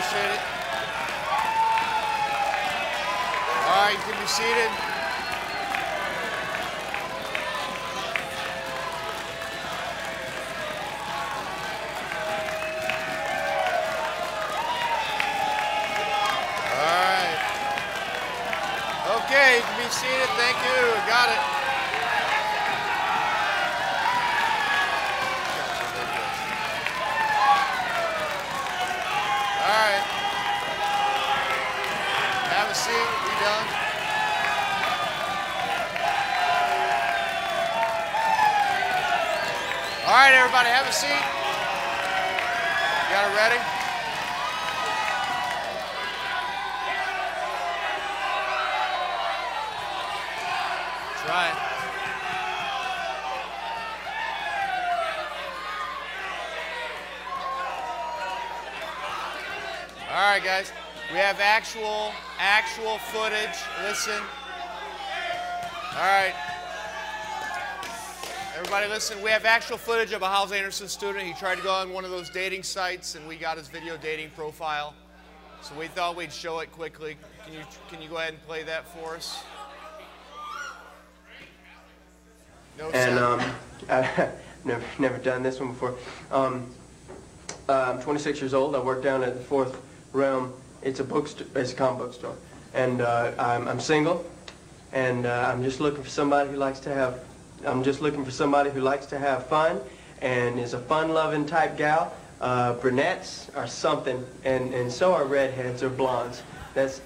appreciate it. All right, you can be seated. Okay, you can be seated. Thank you. Got it. All right. Have a seat. You done? All right, everybody, have a seat. You got it ready? Right. All right, guys. We have actual footage. Listen. All right. Everybody listen. We have actual footage of a Howells Anderson student. He tried to go on one of those dating sites, and we got his video dating profile. So we thought we'd show it quickly. Can you go ahead and play that for us? No and I've never done this one before. I'm 26 years old. I work down at the Fourth Realm. It's a bookstore. It's a comic book store, and I'm single, and I'm just looking for somebody who likes to have. I'm just looking for somebody who likes to have fun, and is a fun-loving type gal. Brunettes are something, and so are redheads or blondes. That's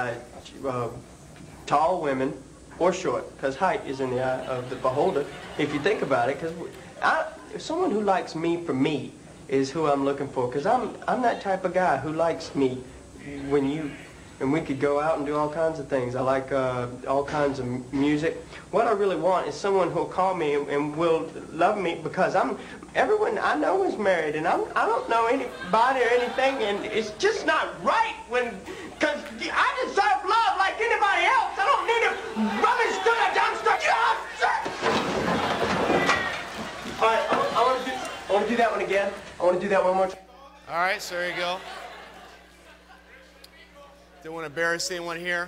tall women. Or short, because height is in the eye of the beholder, if you think about it. Because someone who likes me for me is who I'm looking for. Because I'm that type of guy who likes me and we could go out and do all kinds of things. I like all kinds of music. What I really want is someone who'll call me and will love me, because everyone I know is married, and I don't know anybody or anything, and it's just not right because I deserve love like anybody else. I don't need a rubbish to the dumpster. All right, I want to do that one again. I want to do that one more time. All right, so there you go. Don't want to embarrass anyone here.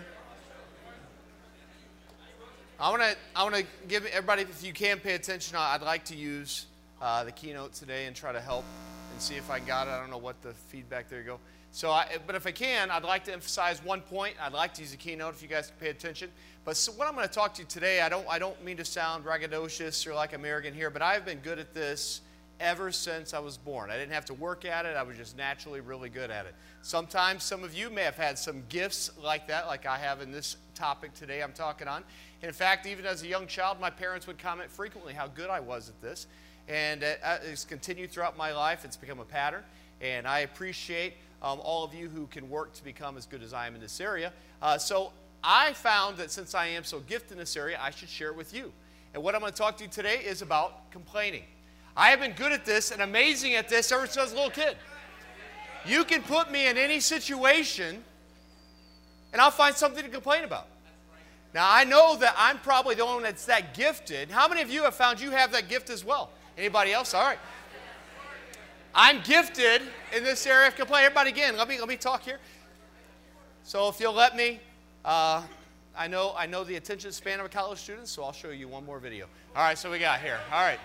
I want to give everybody, if you can pay attention, I'd like to use the keynote today and try to help and see if I got it. I don't know what the feedback, there you go. So, but if I can, I'd like to emphasize one point. I'd like to use the keynote if you guys can pay attention. But so what I'm going to talk to you today, I don't mean to sound braggadocious or like I'm arrogant here, but I've been good at this ever since I was born. I didn't have to work at it. I was just naturally really good at it. Sometimes some of you may have had some gifts like that, like I have in this topic today I'm talking on. In fact, even as a young child, my parents would comment frequently how good I was at this. And it's continued throughout my life. It's become a pattern. And I appreciate all of you who can work to become as good as I am in this area. So I found that since I am so gifted in this area, I should share it with you. And what I'm going to talk to you today is about complaining. I have been good at this and amazing at this ever since I was a little kid. You can put me in any situation, and I'll find something to complain about. Now, I know that I'm probably the only one that's that gifted. How many of you have found you have that gift as well? Anybody else? All right. I'm gifted in this area of complaining. Everybody again, let me talk here. So if you'll let me, I know the attention span of a college student, so I'll show you one more video. All right, so we got here. All right.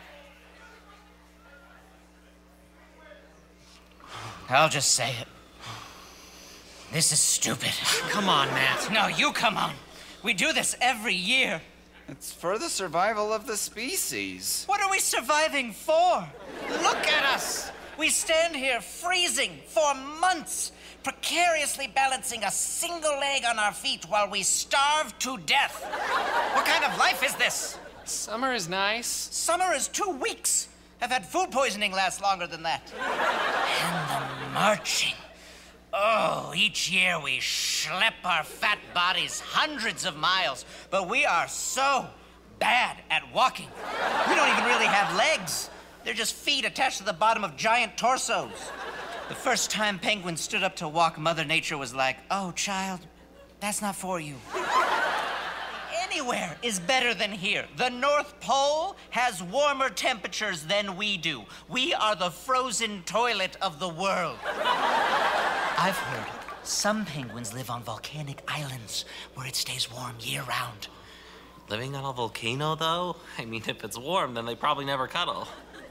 I'll just say it. This is stupid. Come on, Matt. No, you come on. We do this every year. It's for the survival of the species. What are we surviving for? Look at us. We stand here freezing for months, precariously balancing a single leg on our feet while we starve to death. What kind of life is this? Summer is nice. Summer is 2 weeks. I've had food poisoning last longer than that. And the marching. Oh, each year we schlep our fat bodies hundreds of miles, but we are so bad at walking. We don't even really have legs. They're just feet attached to the bottom of giant torsos. The first time penguins stood up to walk, Mother Nature was like, "Oh, child, that's not for you." Anywhere is better than here. The North Pole has warmer temperatures than we do. We are the frozen toilet of the world. I've heard some penguins live on volcanic islands where it stays warm year-round. Living on a volcano, though? I mean, if it's warm, then they probably never cuddle.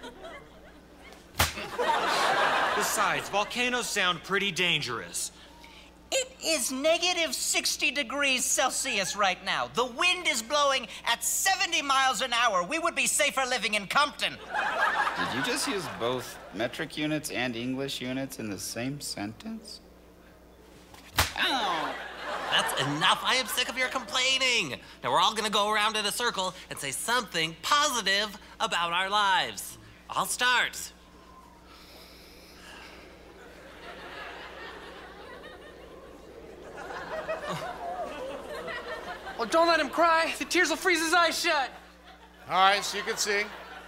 Besides, volcanoes sound pretty dangerous. It is negative 60 degrees Celsius right now. The wind is blowing at 70 miles an hour. We would be safer living in Compton. Did you just use both metric units and English units in the same sentence? Oh. That's enough. I am sick of your complaining. Now we're all gonna go around in a circle and say something positive about our lives. I'll start. Well, don't let him cry. The tears will freeze his eyes shut. All right, so you can see.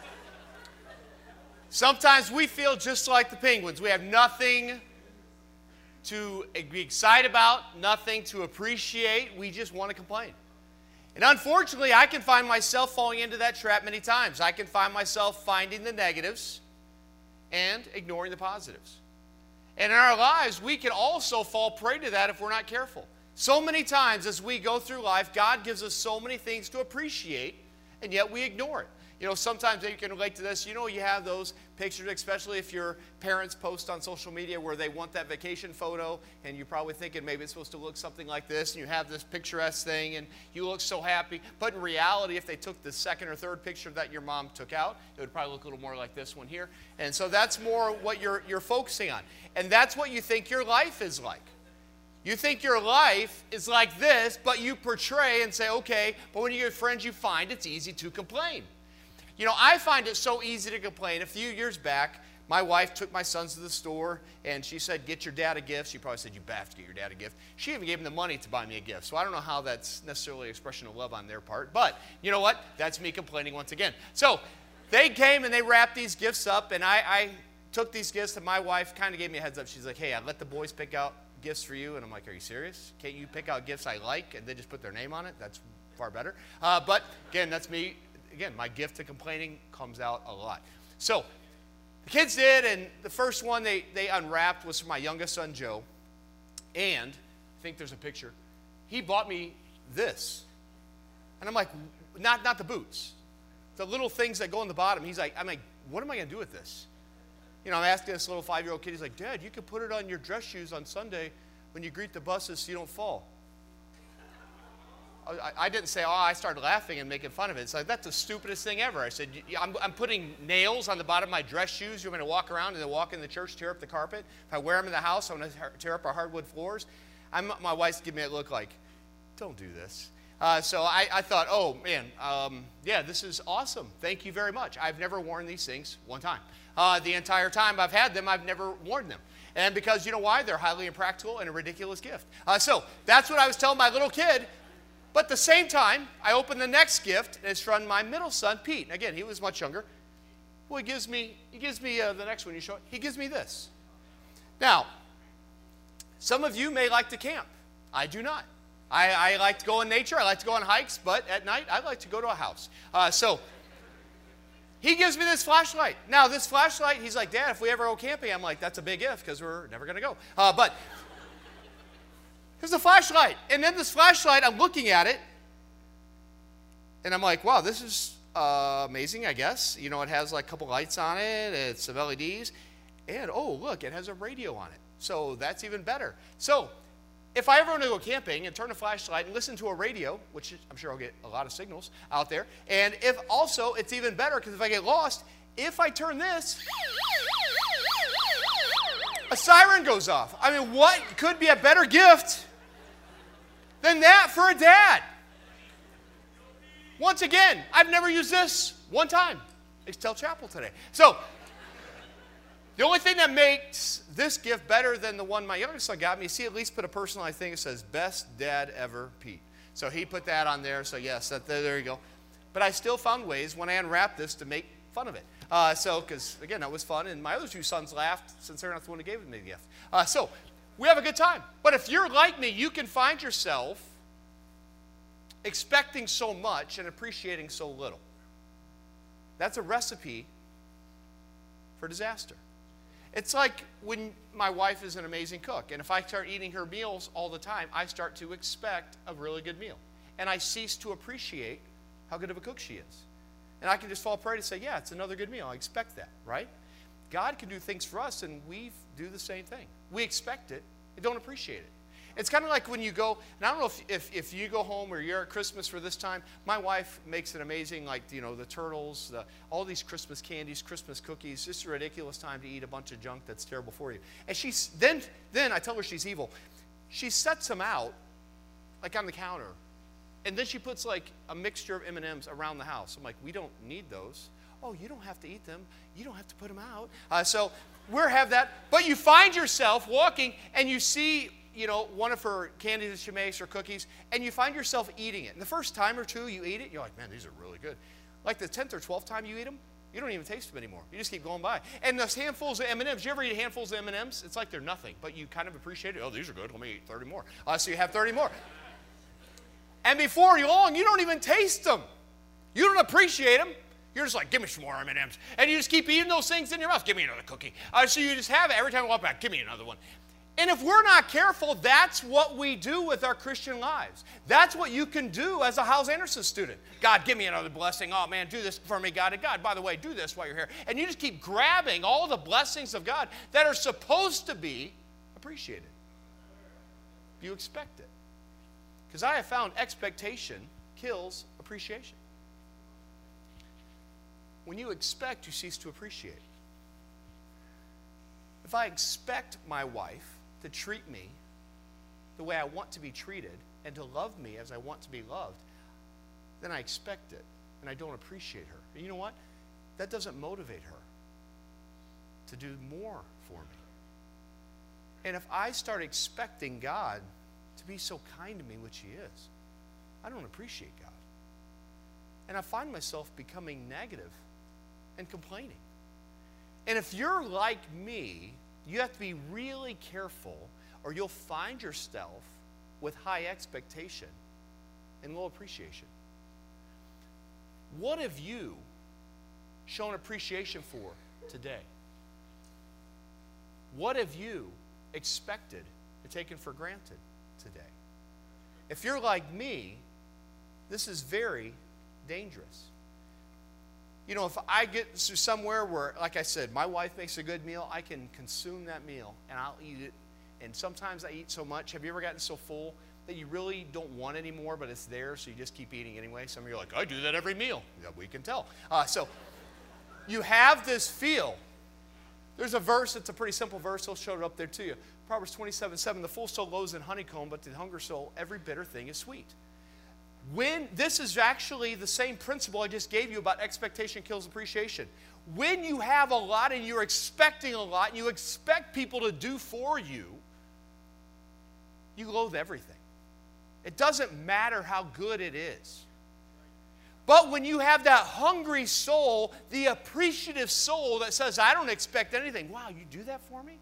Sometimes we feel just like the penguins. We have nothing to be excited about, nothing to appreciate. We just want to complain. And unfortunately, I can find myself falling into that trap many times. I can find myself finding the negatives and ignoring the positives. And in our lives, we can also fall prey to that if we're not careful. So many times as we go through life, God gives us so many things to appreciate, and yet we ignore it. You know, sometimes you can relate to this. You know, you have those pictures, especially if your parents post on social media where they want that vacation photo, and you're probably thinking maybe it's supposed to look something like this, and you have this picturesque thing, and you look so happy. But in reality, if they took the second or third picture that your mom took out, it would probably look a little more like this one here. And so that's more what you're focusing on. And that's what you think your life is like. You think your life is like this, but you portray and say, okay, but when you get friends, you find it's easy to complain. You know, I find it so easy to complain. A few years back, my wife took my sons to the store, and she said, get your dad a gift. She probably said, you have to get your dad a gift. She even gave him the money to buy me a gift. So I don't know how that's necessarily an expression of love on their part. But you know what? That's me complaining once again. So they came, and they wrapped these gifts up, and I took these gifts, and my wife kind of gave me a heads up. She's like, hey, I let the boys pick out gifts for you. And I'm like, are you serious? Can't you pick out gifts I like and then just put their name on it? That's far better. But again, that's me. Again, my gift to complaining comes out a lot. So the kids did, and the first one they unwrapped was for my youngest son, Joe. And I think there's a picture. He bought me this. And I'm like, not the boots. The little things that go on the bottom. I'm like, what am I going to do with this? You know, I'm asking this little 5-year-old kid. He's like, Dad, you could put it on your dress shoes on Sunday when you greet the buses so you don't fall. I didn't say, I started laughing and making fun of it. It's like, that's the stupidest thing ever. I said, I'm putting nails on the bottom of my dress shoes. You're going to walk around and then walk in the church, tear up the carpet. If I wear them in the house, I'm going to tear up our hardwood floors. My wife's giving me a look like, don't do this. So I thought, oh, man, yeah, this is awesome. Thank you very much. I've never worn these things one time. The entire time I've had them, I've never worn them. And because, you know why? They're highly impractical and a ridiculous gift. So that's what I was telling my little kid. But at the same time, I opened the next gift, and it's from my middle son, Pete. Again, he was much younger. Well, he gives me the next one you show. He gives me this. Now, some of you may like to camp. I do not. I like to go in nature. I like to go on hikes, but at night, I like to go to a house. So he gives me this flashlight. Now, this flashlight, he's like, Dad, if we ever go camping, I'm like, that's a big if because we're never going to go. But here's a flashlight. And then this flashlight, I'm looking at it, and I'm like, wow, this is amazing, I guess. You know, it has like a couple lights on it. It's some LEDs. And, oh, look, it has a radio on it. So that's even better. So if I ever want to go camping and turn a flashlight and listen to a radio, which I'm sure I'll get a lot of signals out there, and if also it's even better because if I get lost, if I turn this, a siren goes off. I mean, what could be a better gift than that for a dad? Once again, I've never used this one time. Excel Chapel today. So the only thing that makes this gift better than the one my youngest son got me, see, at least put a personalized thing that says, Best Dad Ever, Pete. So he put that on there, so yes, there you go. But I still found ways when I unwrapped this to make fun of it. Because, again, that was fun, and my other two sons laughed since they're not the one who gave me the gift. So we have a good time. But if you're like me, you can find yourself expecting so much and appreciating so little. That's a recipe for disaster. It's like when my wife is an amazing cook, and if I start eating her meals all the time, I start to expect a really good meal. And I cease to appreciate how good of a cook she is. And I can just fall prey to say, yeah, it's another good meal. I expect that, right? God can do things for us, and we do the same thing. We expect it and don't appreciate it. It's kind of like when you go, and I don't know if you go home or you're at Christmas for this time, my wife makes an amazing, like, you know, the turtles, all these Christmas candies, Christmas cookies, just a ridiculous time to eat a bunch of junk that's terrible for you. And she's, then I tell her she's evil. She sets them out, like on the counter, and then she puts like a mixture of M&Ms around the house. I'm like, we don't need those. Oh, you don't have to eat them. You don't have to put them out. So we'll have that. But you find yourself walking and you see, you know, one of her candies that she makes or cookies, and you find yourself eating it. And the first time or two you eat it, you're like, man, these are really good. Like the 10th or 12th time you eat them, you don't even taste them anymore. You just keep going by. And those handfuls of M&Ms, you ever eat handfuls of M&Ms? It's like they're nothing, but you kind of appreciate it. Oh, these are good. Let me eat 30 more. So you have 30 more. And before long, you don't even taste them. You don't appreciate them. You're just like, give me some more M&Ms. And you just keep eating those things in your mouth. Give me another cookie. So you just have it. Every time you walk back, give me another one. And if we're not careful, that's what we do with our Christian lives. That's what you can do as a Hyles Anderson student. God, give me another blessing. Oh, man, do this for me, God. And God, by the way, do this while you're here. And you just keep grabbing all the blessings of God that are supposed to be appreciated. You expect it. Because I have found expectation kills appreciation. When you expect, you cease to appreciate. If I expect my wife to treat me the way I want to be treated and to love me as I want to be loved, then I expect it and I don't appreciate her. And you know what? That doesn't motivate her to do more for me. And if I start expecting God to be so kind to me, which He is, I don't appreciate God. And I find myself becoming negative and complaining. And if you're like me, you have to be really careful or you'll find yourself with high expectation and low appreciation. What have you shown appreciation for today? What have you expected and taken for granted today? If you're like me, this is very dangerous. You know, if I get to somewhere where, like I said, my wife makes a good meal, I can consume that meal and I'll eat it. And sometimes I eat so much. Have you ever gotten so full that you really don't want any more, but it's there, so you just keep eating anyway? Some of you are like, I do that every meal. Yeah, we can tell. So you have this feel. There's a verse, it's a pretty simple verse. I'll show it up there to you. Proverbs 27:7, the full soul loathes in honeycomb, but to the hunger soul, every bitter thing is sweet. When this is actually the same principle I just gave you about expectation kills appreciation. When you have a lot and you're expecting a lot and you expect people to do for you, you loathe everything. It doesn't matter how good it is. But when you have that hungry soul, the appreciative soul that says, I don't expect anything. Wow, you do that for me?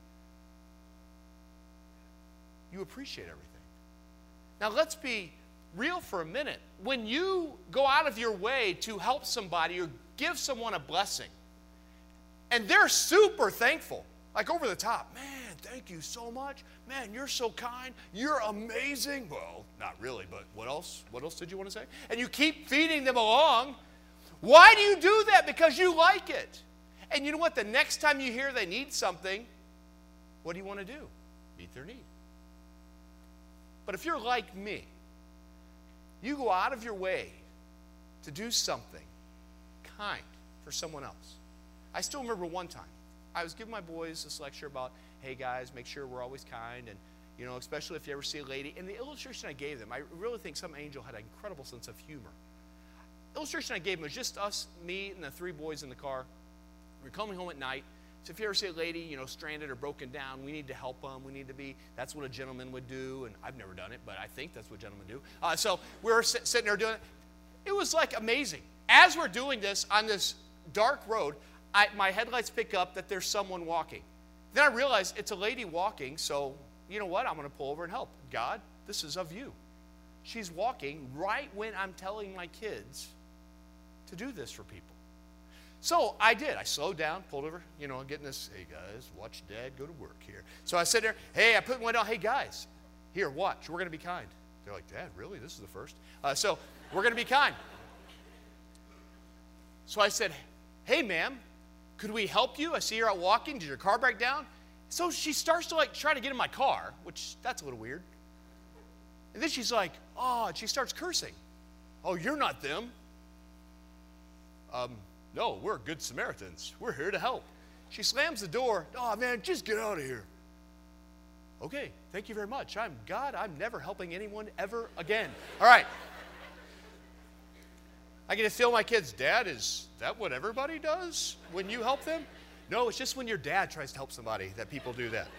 You appreciate everything. Now let's be real for a minute. When you go out of your way to help somebody or give someone a blessing, and they're super thankful, like over the top, man, thank you so much. Man, you're so kind. You're amazing. Well, not really, but what else? What else did you want to say? And you keep feeding them along. Why do you do that? Because you like it. And you know what? The next time you hear they need something, what do you want to do? Meet their need. But if you're like me, you go out of your way to do something kind for someone else. I still remember one time, I was giving my boys this lecture about, hey guys, make sure we're always kind, and you know, especially if you ever see a lady. And the illustration I gave them, I really think some angel had an incredible sense of humor. The illustration I gave them was just us, me, and the three boys in the car. We're coming home at night. So if you ever see a lady, you know, stranded or broken down, we need to help them. We need to be, that's what a gentleman would do. And I've never done it, but I think that's what gentlemen do. So we're sitting there doing it. It was like amazing. As we're doing this on this dark road, my headlights pick up that there's someone walking. Then I realize it's a lady walking, so you know what? I'm going to pull over and help. God, this is of you. She's walking right when I'm telling my kids to do this for people. So I did. I slowed down, pulled over, getting this, hey guys, watch Dad go to work here. So I sit there, hey, I put my window down, hey guys, here, watch, we're going to be kind. They're like, Dad, really? This is the first? So we're going to be kind. So I said, hey, ma'am, could we help you? I see you're out walking. Did your car break down? So she starts to try to get in my car, which that's a little weird. And then she's like, oh, and she starts cursing. Oh, you're not them. No, we're good Samaritans. We're here to help. She slams the door. Oh, man, just get out of here. Okay, thank you very much. I'm never helping anyone ever again. All right. I get to feel my kids, Dad, is that what everybody does when you help them? No, it's just when your dad tries to help somebody that people do that.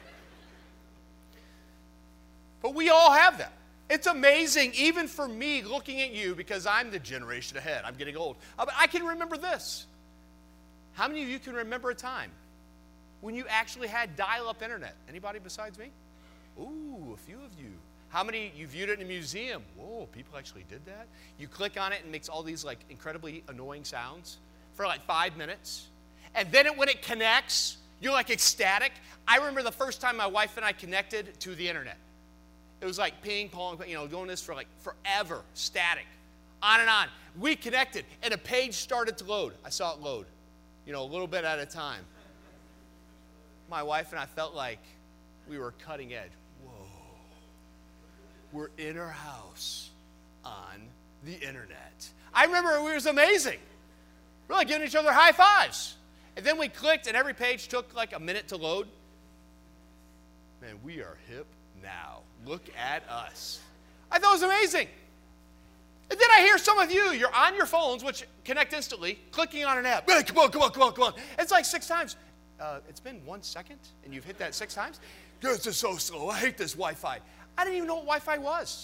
But we all have that. It's amazing, even for me, looking at you, because I'm the generation ahead. I'm getting old. But I can remember this. How many of you can remember a time when you actually had dial-up internet? Anybody besides me? Ooh, a few of you. How many, you viewed it in a museum? Whoa, people actually did that? You click on it and it makes all these incredibly annoying sounds for 5 minutes. And then when it connects, you're ecstatic. I remember the first time my wife and I connected to the internet. It was like ping pong, doing this for forever, static, on and on. We connected, and a page started to load. I saw it load, a little bit at a time. My wife and I felt like we were cutting edge. Whoa. We're in our house on the internet. I remember it was amazing. We're giving each other high fives. And then we clicked, and every page took a minute to load. Man, we are hip now. Look at us. I thought it was amazing. And then I hear some of you, you're on your phones, which connect instantly, clicking on an app. Hey, come on. It's 6 times. It's been 1 second, and you've hit that 6 times? This is so slow. I hate this Wi-Fi. I didn't even know what Wi-Fi was.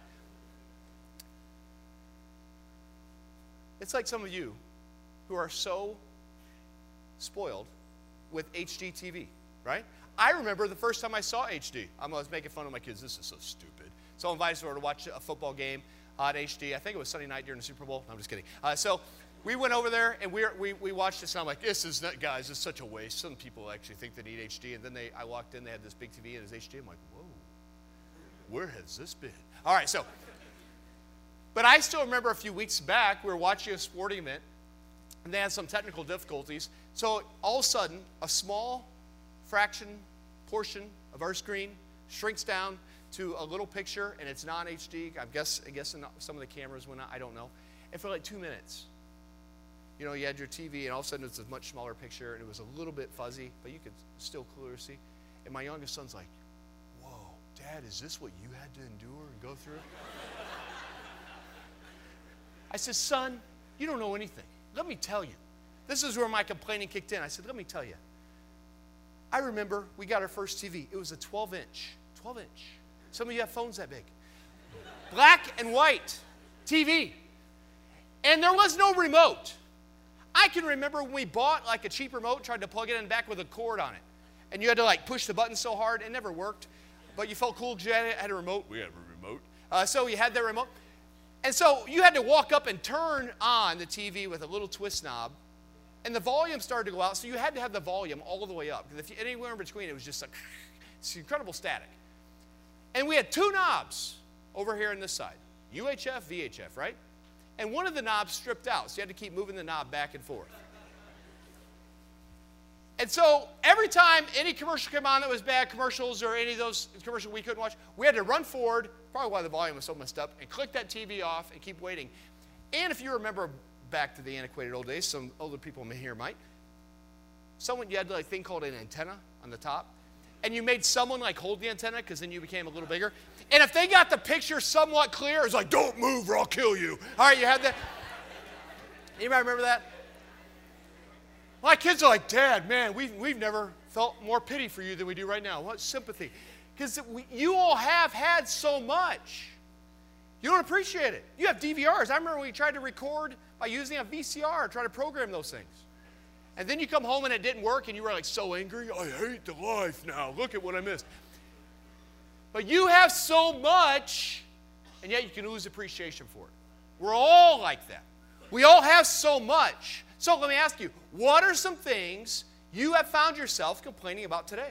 It's like some of you who are so spoiled with HD TV, right? I remember the first time I saw HD. I was making fun of my kids. This is so stupid. So I invited her to watch a football game on HD. I think it was Sunday night during the Super Bowl. No, I'm just kidding. So we went over there, and we watched this, and I'm like, this is not, guys, it's such a waste. Some people actually think they need HD. And then I walked in, they had this big TV, and it was HD. I'm like, whoa, where has this been? All right, but I still remember a few weeks back, we were watching a sporting event, and they had some technical difficulties. So all of a sudden, a small portion of our screen shrinks down to a little picture, and it's non-HD. I guess some of the cameras went out. I don't know. And for 2 minutes, you had your TV, and all of a sudden it's a much smaller picture, and it was a little bit fuzzy, but you could still clearly see. And my youngest son's like, whoa, Dad, is this what you had to endure and go through? I said, son, you don't know anything. Let me tell you. This is where my complaining kicked in. I said, let me tell you. I remember we got our first TV. It was a 12-inch. 12-inch. Some of you have phones that big. Black and white TV. And there was no remote. I can remember when we bought a cheap remote, tried to plug it in back with a cord on it. And you had to push the button so hard, it never worked. But you felt cool because you had a remote. We had a remote. So you had that remote. And so you had to walk up and turn on the TV with a little twist knob. And the volume started to go out, so you had to have the volume all the way up. Because if anywhere in between, it was just it's incredible static. And we had 2 knobs over here on this side. UHF, VHF, right? And one of the knobs stripped out, so you had to keep moving the knob back and forth. And so every time any commercial came on that was bad, commercials or any of those commercials we couldn't watch, we had to run forward, probably why the volume was so messed up, and click that TV off and keep waiting. And if you remember back to the antiquated old days, some older people here might, you had a thing called an antenna on the top, and you made someone hold the antenna because then you became a little bigger. And if they got the picture somewhat clear, it was like, don't move or I'll kill you. All right, you had that? Anybody remember that? My kids are like, Dad, man, we've never felt more pity for you than we do right now. What sympathy? Because you all have had so much. You don't appreciate it. You have DVRs. I remember we tried to record by using a VCR, try to program those things. And then you come home and it didn't work and you were so angry. I hate the life now. Look at what I missed. But you have so much, and yet you can lose appreciation for it. We're all like that. We all have so much So let me ask you, what are some things you have found yourself complaining about today?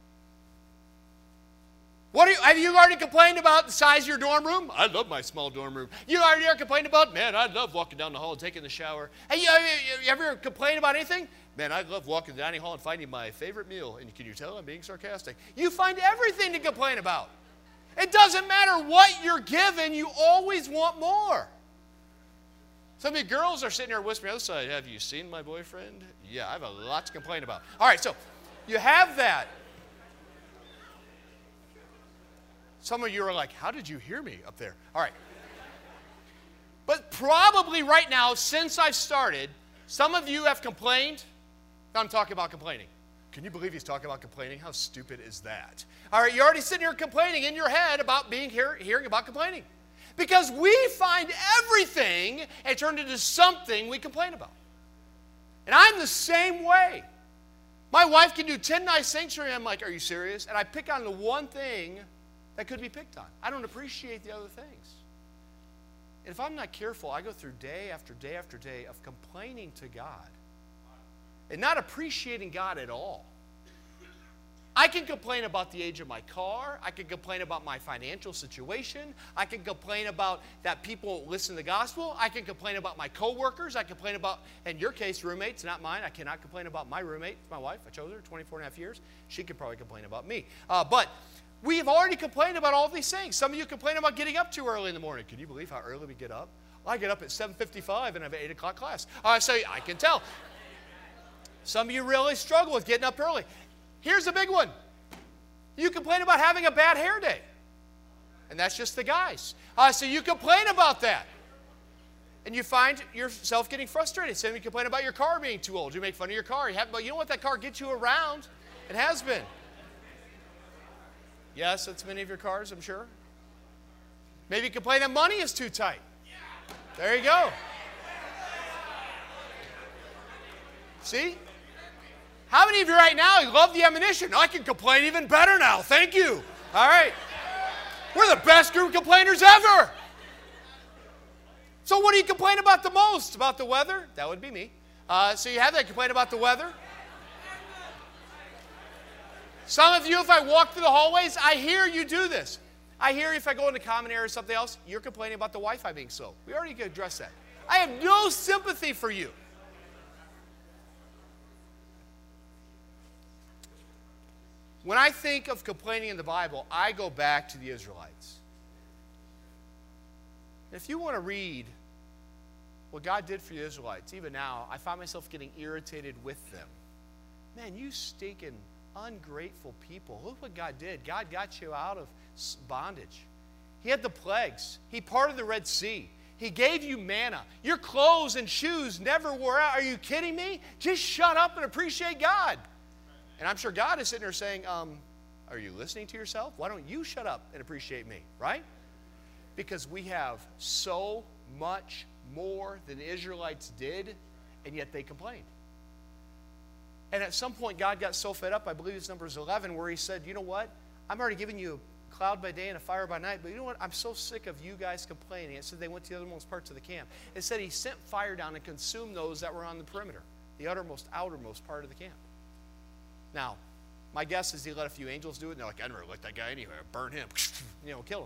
Have you already complained about the size of your dorm room? I love my small dorm room. You already complained about, man, I love walking down the hall and taking the shower. Hey, you ever complained about anything? Man, I love walking to the dining hall and finding my favorite meal. And can you tell I'm being sarcastic? You find everything to complain about. It doesn't matter what you're given, you always want more. Some of you girls are sitting there whispering on the other side, have you seen my boyfriend? Yeah, I have a lot to complain about. All right, so you have that. Some of you are like, how did you hear me up there? All right. But probably right now, since I've started, some of you have complained. I'm talking about complaining. Can you believe he's talking about complaining? How stupid is that? All right, you're already sitting here complaining in your head about hearing about complaining. Because we find everything and turn it into something we complain about. And I'm the same way. My wife can do 10 nice things for me. I'm like, are you serious? And I pick on the one thing that could be picked on. I don't appreciate the other things. And if I'm not careful, I go through day after day after day of complaining to God and not appreciating God at all. I can complain about the age of my car. I can complain about my financial situation. I can complain about that people listen to the gospel. I can complain about my coworkers. I complain about, in your case, roommates, not mine. I cannot complain about my roommate, my wife. I chose her 24 and a half years. She could probably complain about me. But we have already complained about all these things. Some of you complain about getting up too early in the morning. Can you believe how early we get up? Well, I get up at 7:55 and I have an 8 o'clock class. So I can tell. Some of you really struggle with getting up early. Here's a big one. You complain about having a bad hair day. And that's just the guys. So you complain about that. And you find yourself getting frustrated. Some of you complain about your car being too old. You make fun of your car. But you know what? That car gets you around. It has been. Yes, that's many of your cars, I'm sure. Maybe you complain that money is too tight. There you go. See? How many of you right now love the ammunition? I can complain even better now. Thank you. All right. We're the best group of complainers ever. So what do you complain about the most? About the weather? That would be me. So you have that complaint about the weather? Some of you, if I walk through the hallways, I hear you do this. I hear if I go into common area or something else, you're complaining about the Wi-Fi being slow. We already addressed that. I have no sympathy for you. When I think of complaining in the Bible, I go back to the Israelites. If you want to read what God did for the Israelites, even now, I find myself getting irritated with them. Man, you stinking ungrateful people. Look what God did. God got you out of bondage. He had the plagues. He parted the Red Sea. He gave you manna. Your clothes and shoes never wore out. Are you kidding me? Just shut up and appreciate God. And I'm sure God is sitting there saying, are you listening to yourself? Why don't you shut up and appreciate me, right? Because we have so much more than the Israelites did, and yet they complained. And at some point, God got so fed up, I believe it's Numbers 11, where he said, you know what? I'm already giving you a cloud by day and a fire by night, but you know what? I'm so sick of you guys complaining. It said they went to the uttermost parts of the camp. It said he sent fire down and consumed those that were on the perimeter, the outermost part of the camp. Now, my guess is he let a few angels do it, and they're like, I never let that guy anywhere. Burn him. Kill him.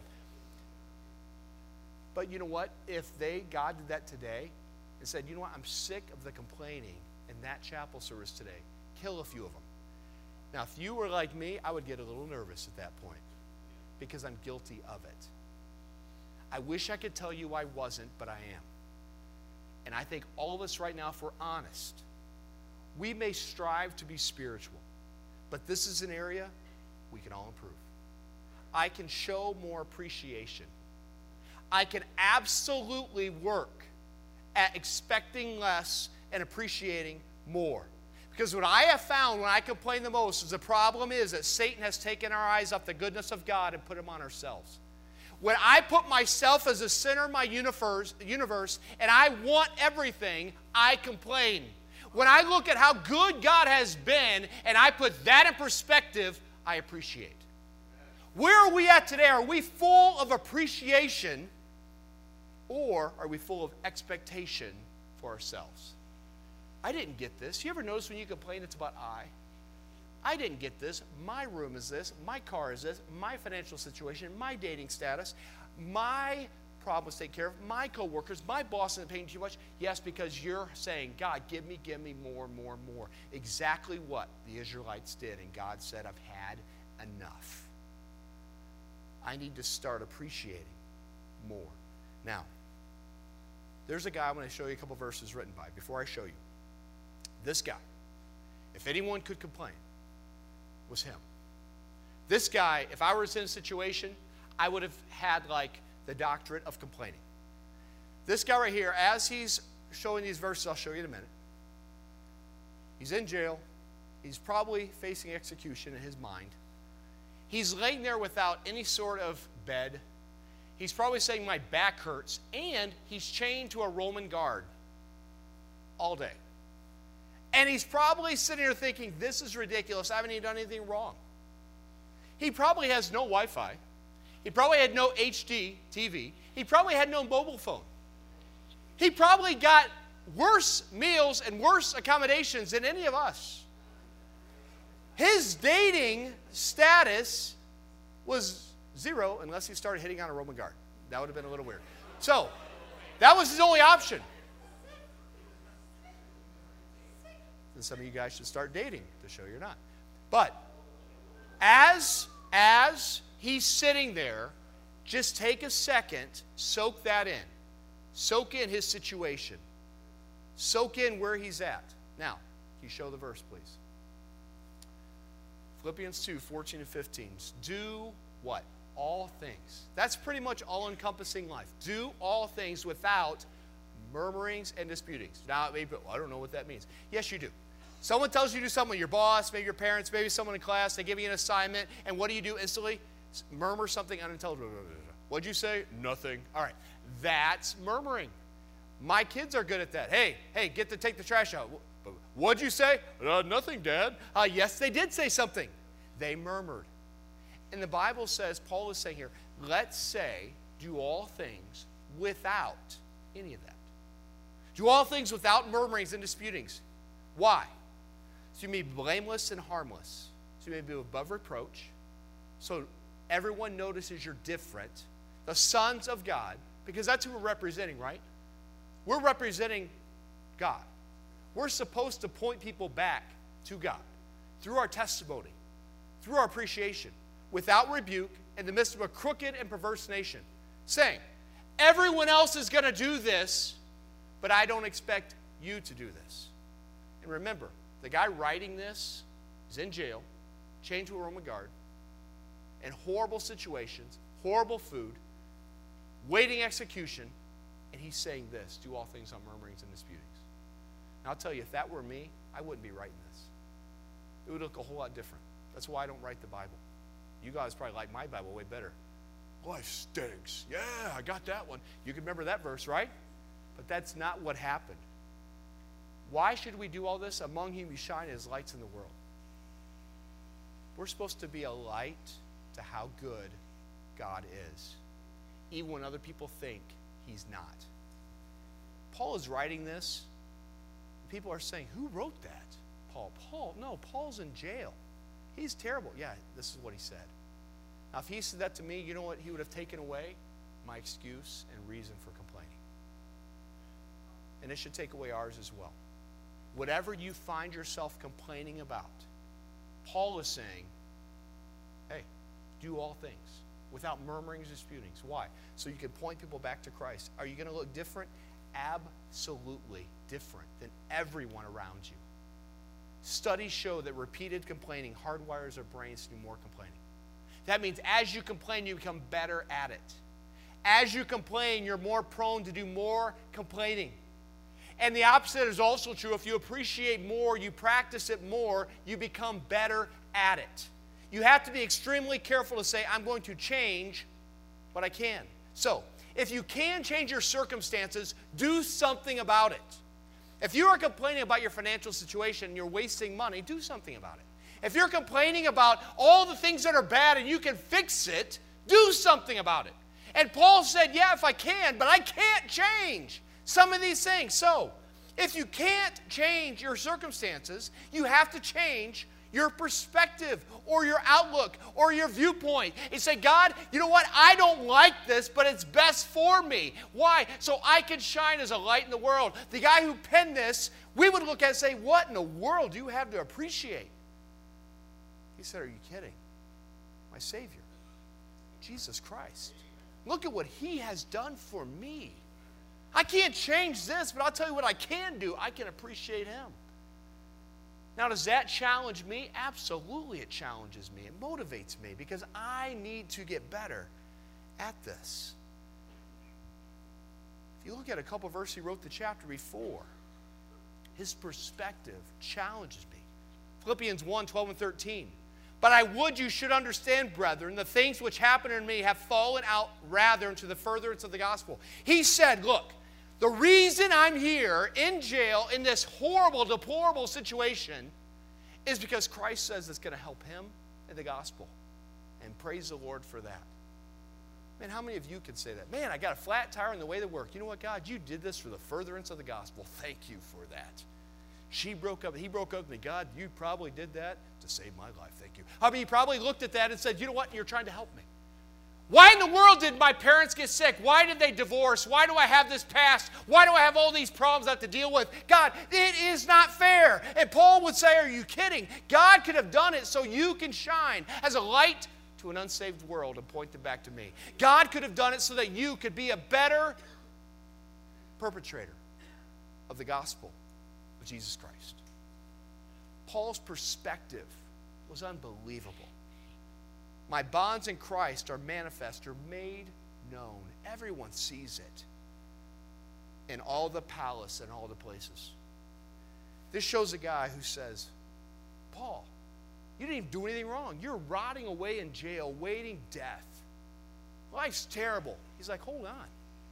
But you know what? If God did that today and said, you know what? I'm sick of the complaining in that chapel service today. Kill a few of them. Now, if you were like me, I would get a little nervous at that point because I'm guilty of it. I wish I could tell you I wasn't, but I am. And I think all of us right now, if we're honest, we may strive to be spiritual, but this is an area we can all improve. I can show more appreciation. I can absolutely work at expecting less and appreciating more. Because what I have found when I complain the most is the problem is that Satan has taken our eyes off the goodness of God and put them on ourselves. When I put myself as the center of my universe and I want everything, I complain. When I look at how good God has been and I put that in perspective, I appreciate. Where are we at today? Are we full of appreciation or are we full of expectation for ourselves? I didn't get this. You ever notice when you complain, it's about I? I didn't get this. My room is this. My car is this. My financial situation, my dating status, my problems taken care of, my coworkers, my boss isn't paying too much. Yes, because you're saying, God, give me more, more, more. Exactly what the Israelites did. And God said, I've had enough. I need to start appreciating more. Now, there's a guy I'm going to show you a couple verses written by. Before I show you, this guy, if anyone could complain, was him. This guy, if I was in a situation, I would have had like the doctorate of complaining. This guy right here, as he's showing these verses, I'll show you in a minute. He's in jail. He's probably facing execution in his mind. He's laying there without any sort of bed. He's probably saying, my back hurts. And he's chained to a Roman guard all day. And he's probably sitting here thinking, this is ridiculous. I haven't even done anything wrong. He probably has no Wi-Fi. He probably had no HD TV. He probably had no mobile phone. He probably got worse meals and worse accommodations than any of us. His dating status was 0 unless he started hitting on a Roman guard. That would have been a little weird. So, that was his only option. And some of you guys should start dating to show you're not. But as he's sitting there, just take a second, soak that in. Soak in his situation. Soak in where he's at. Now, can you show the verse, please? Philippians 2, 14 and 15. Do what? All things. That's pretty much all-encompassing life. Do all things without murmurings and disputings. Now, maybe, I don't know what that means. Yes, you do. Someone tells you to do something, your boss, maybe your parents, maybe someone in class, they give you an assignment, and what do you do instantly? Murmur something unintelligible. What'd you say? Nothing. All right. That's murmuring. My kids are good at that. Hey, get to take the trash out. What'd you say? Nothing, Dad. Yes, they did say something. They murmured. And the Bible says, Paul is saying here, let's say, do all things without any of that. Do all things without murmurings and disputings. Why? So you may be blameless and harmless. So you may be above reproach. So everyone notices you're different. The sons of God, because that's who we're representing, right? We're representing God. We're supposed to point people back to God through our testimony, through our appreciation, without rebuke, in the midst of a crooked and perverse nation, saying, everyone else is going to do this, but I don't expect you to do this. And remember, the guy writing this is in jail, chained to a Roman guard, in horrible situations, horrible food, waiting execution, and he's saying this, do all things on murmurings and disputings. And I'll tell you, if that were me, I wouldn't be writing this. It would look a whole lot different. That's why I don't write the Bible. You guys probably like my Bible way better. Life stinks. Yeah, I got that one. You can remember that verse, right? But that's not what happened. Why should we do all this? Among whom we shine as lights in the world. We're supposed to be a light to how good God is, even when other people think he's not. Paul is writing this. People are saying, who wrote that? Paul? No, Paul's in jail. He's terrible. Yeah, this is what he said. Now, if he said that to me, you know what he would have taken away? My excuse and reason for complaining. And it should take away ours as well. Whatever you find yourself complaining about, Paul is saying, hey, do all things without murmurings and disputings. Why? So you can point people back to Christ. Are you going to look different? Absolutely different than everyone around you. Studies show that repeated complaining hardwires our brains to do more complaining. That means as you complain, you become better at it. As you complain, you're more prone to do more complaining. And the opposite is also true. If you appreciate more, you practice it more, you become better at it. You have to be extremely careful to say, I'm going to change what I can. So, if you can change your circumstances, do something about it. If you are complaining about your financial situation and you're wasting money, do something about it. If you're complaining about all the things that are bad and you can fix it, do something about it. And Paul said, yeah, if I can, but I can't change some of these things. So, If you can't change your circumstances, you have to change your perspective or your outlook or your viewpoint and say, God, you know what? I don't like this, but it's best for me. Why? So I can shine as a light in the world. The guy who penned this, we would look at it and say, what in the world do you have to appreciate? He said, are you kidding? My Savior, Jesus Christ. Look at what he has done for me. I can't change this, but I'll tell you what I can do. I can appreciate him. Now, does that challenge me? Absolutely it challenges me. It motivates me because I need to get better at this. If you look at a couple of verses he wrote the chapter before, his perspective challenges me. Philippians 1, 12 and 13. But I would you should understand, brethren, the things which happened to me have fallen out rather into the furtherance of the gospel. He said, look, the reason I'm here in jail in this horrible, deplorable situation is because Christ says it's going to help him in the gospel. And praise the Lord for that. Man, how many of you can say that? Man, I got a flat tire on the way to work. You know what, God? You did this for the furtherance of the gospel. Thank you for that. He broke up with me. God, you probably did that to save my life. Thank you. I mean, he probably looked at that and said, you know what? You're trying to help me. Why in the world did my parents get sick? Why did they divorce? Why do I have this past? Why do I have all these problems I have to deal with? God, it is not fair. And Paul would say, are you kidding? God could have done it so you can shine as a light to an unsaved world and point them back to me. God could have done it so that you could be a better perpetrator of the gospel of Jesus Christ. Paul's perspective was unbelievable. My bonds in Christ are manifest or made known. Everyone sees it in all the palace and all the places. This shows a guy who says, Paul, you didn't even do anything wrong. You're rotting away in jail, waiting death. Life's terrible. He's like, hold on.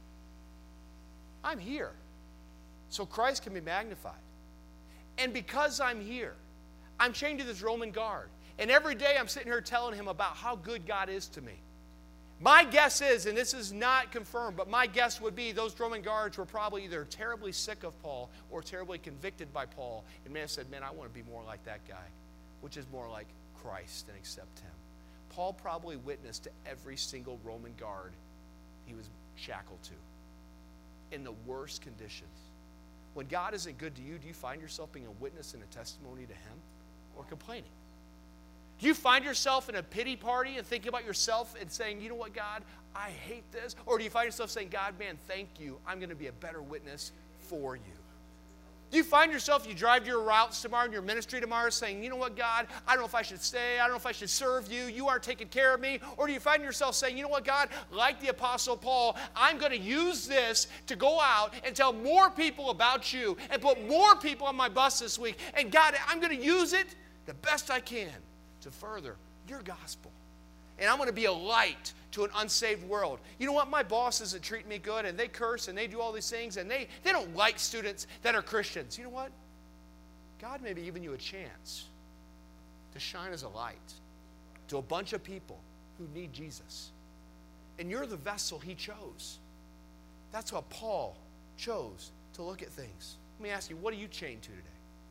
I'm here, so Christ can be magnified. And because I'm here, I'm chained to this Roman guard. And every day I'm sitting here telling him about how good God is to me. My guess is, and this is not confirmed, but my guess would be those Roman guards were probably either terribly sick of Paul or terribly convicted by Paul. And man said, man, I want to be more like that guy, which is more like Christ and accept him. Paul probably witnessed to every single Roman guard he was shackled to in the worst conditions. When God isn't good to you, do you find yourself being a witness and a testimony to him or complaining? Do you find yourself in a pity party and thinking about yourself and saying, you know what, God, I hate this? Or do you find yourself saying, God, man, thank you. I'm going to be a better witness for you. Do you find yourself, you drive your routes tomorrow in your ministry tomorrow saying, you know what, God, I don't know if I should stay. I don't know if I should serve you. You aren't taking care of me. Or do you find yourself saying, you know what, God, like the Apostle Paul, I'm going to use this to go out and tell more people about you and put more people on my bus this week. And God, I'm going to use it the best I can to further your gospel. And I'm going to be a light to an unsaved world. You know what? My bosses that treat me good and they curse and they do all these things and they don't like students that are Christians. You know what? God may be giving you a chance to shine as a light to a bunch of people who need Jesus. And you're the vessel he chose. That's how Paul chose to look at things. Let me ask you, what are you chained to today?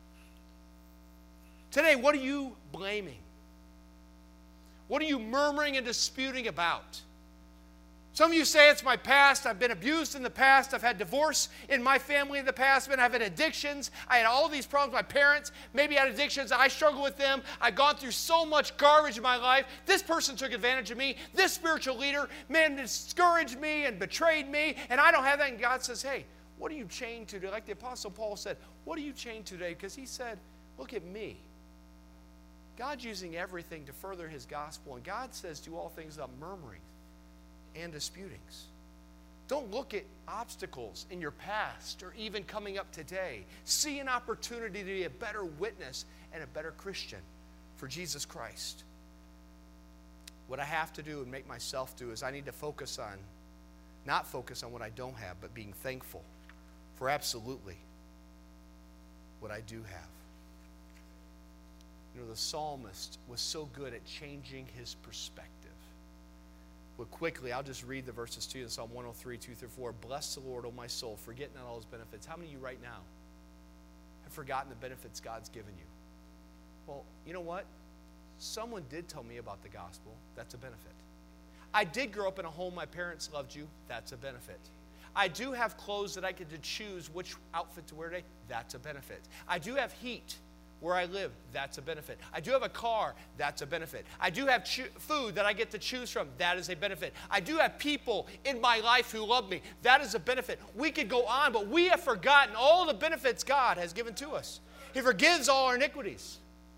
Today, what are you blaming? What are you murmuring and disputing about? Some of you say it's my past. I've been abused in the past. I've had divorce in my family in the past. I've had addictions. I had all these problems with my parents. Maybe I had addictions. I struggled with them. I've gone through so much garbage in my life. This person took advantage of me. This spiritual leader, man, discouraged me and betrayed me. And I don't have that. And God says, hey, what are you chained to? Like the Apostle Paul said, what are you chained to today? Because he said, look at me. God's using everything to further his gospel. And God says, do all things without murmuring and disputings. Don't look at obstacles in your past or even coming up today. See an opportunity to be a better witness and a better Christian for Jesus Christ. What I have to do and make myself do is I need to not focus on what I don't have, but being thankful for absolutely what I do have. You know, the psalmist was so good at changing his perspective. But quickly, I'll just read the verses to you in Psalm 103, 2 through 4. Bless the Lord, O my soul, forget not all his benefits. How many of you right now and forgotten the benefits God's given you. Well, you know what? Someone did tell me about the gospel. That's a benefit. I did grow up in a home my parents loved you. That's a benefit. I do have clothes that I get to choose which outfit to wear today. That's a benefit. I do have heat where I live. That's a benefit. I do have a car. That's a benefit. I do have food that I get to choose from. That is a benefit. I do have people in my life who love me. That is a benefit. We could go on, but we have forgotten all the benefits God has given to us. He forgives all our iniquities.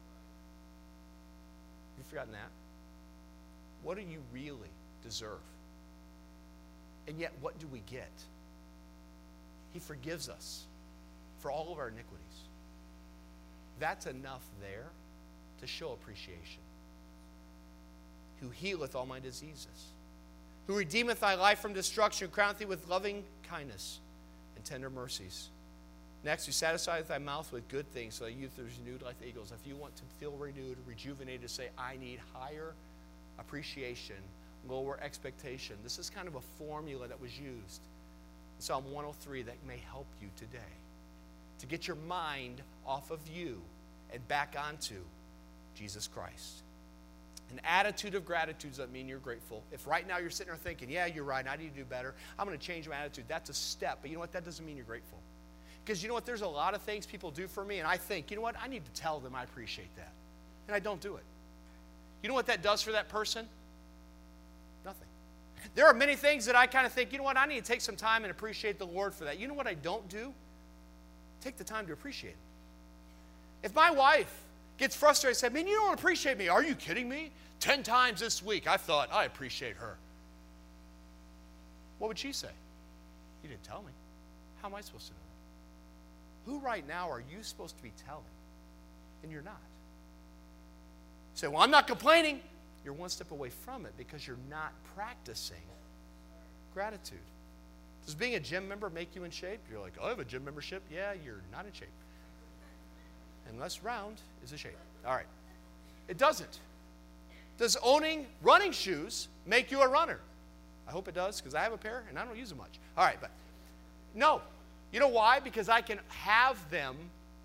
You've forgotten that? What do you really deserve? And yet, what do we get? He forgives us for all of our iniquities. That's enough there to show appreciation. Who healeth all my diseases, who redeemeth thy life from destruction, who crowneth thee with loving kindness and tender mercies. Next, who satisfieth thy mouth with good things, so thy youth is renewed like the eagles. If you want to feel renewed, rejuvenated, say, I need higher appreciation, lower expectation. This is kind of a formula that was used in Psalm 103 that may help you today to get your mind off of you and back onto Jesus Christ. An attitude of gratitude doesn't mean you're grateful. If right now you're sitting there thinking, yeah, you're right, I need to do better, I'm going to change my attitude, that's a step. But you know what? That doesn't mean you're grateful. Because you know what? There's a lot of things people do for me, and I think, you know what? I need to tell them I appreciate that. And I don't do it. You know what that does for that person? Nothing. There are many things that I kind of think, you know what? I need to take some time and appreciate the Lord for that. You know what I don't do? Take the time to appreciate it. If my wife gets frustrated and says, man, you don't appreciate me. Are you kidding me? 10 times this week I thought I appreciate her. What would she say? You didn't tell me. How am I supposed to know that? Who right now are you supposed to be telling? And you're not. You say, well, I'm not complaining. You're one step away from it because you're not practicing gratitude. Does being a gym member make you in shape? You're like, oh, I have a gym membership. Yeah, you're not in shape. Unless round is a shape. All right. It doesn't. Does owning running shoes make you a runner? I hope it does because I have a pair and I don't use them much. All right, but no. You know why? Because I can have them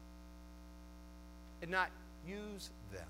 and not use them.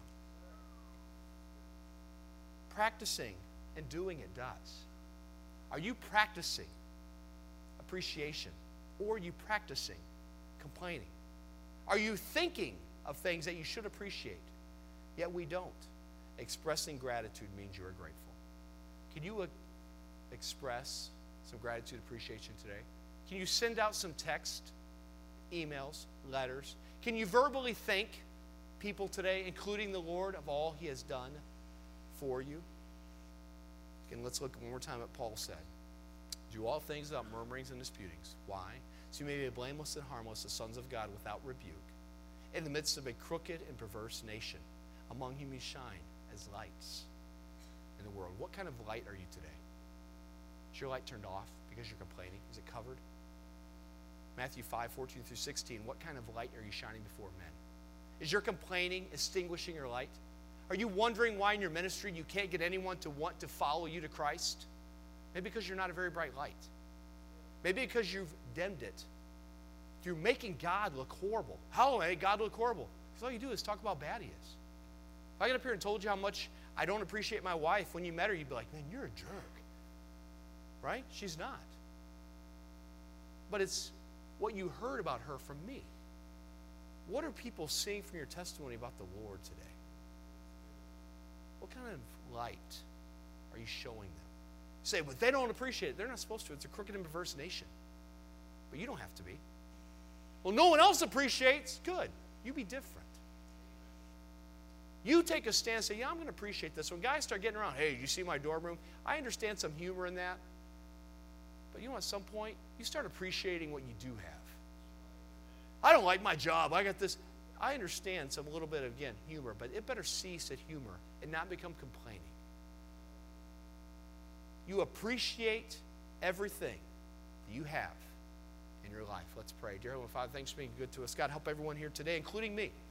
Practicing and doing it does. Are you practicing appreciation or are you practicing complaining? Are you thinking of things that you should appreciate, yet we don't? Expressing gratitude means you are grateful. Can you express some gratitude, appreciation today? Can you send out some text, emails, letters? Can you verbally thank people today, including the Lord, of all He has done for you? Again, let's look one more time at Paul said. Do all things without murmurings and disputings. Why? So you may be blameless and harmless, the sons of God, without rebuke, in the midst of a crooked and perverse nation, among whom you shine as lights in the world. What kind of light are you today? Is your light turned off because you're complaining? Is it covered? Matthew 5:14-16, what kind of light are you shining before men? Is your complaining extinguishing your light? Are you wondering why in your ministry you can't get anyone to want to follow you to Christ? Maybe because you're not a very bright light. Maybe because you've dimmed it. You're making God look horrible. How will I make God look horrible? Because all you do is talk about how bad He is. If I get up here and told you how much I don't appreciate my wife, when you met her, you'd be like, man, you're a jerk. Right? She's not. But it's what you heard about her from me. What are people seeing from your testimony about the Lord today? What kind of light are you showing them? You say, but they don't appreciate it. They're not supposed to. It's a crooked and perverse nation. But you don't have to be. Well, no one else appreciates. Good. You be different. You take a stand and say, yeah, I'm going to appreciate this. When guys start getting around, hey, you see my dorm room? I understand some humor in that. But you know, at some point, you start appreciating what you do have. I don't like my job. I got this. I understand some little bit of, again, humor, but it better cease at humor and not become complaining. You appreciate everything that you have in your life. Let's pray. Dear Heavenly Father, thanks for being good to us. God, help everyone here today, including me.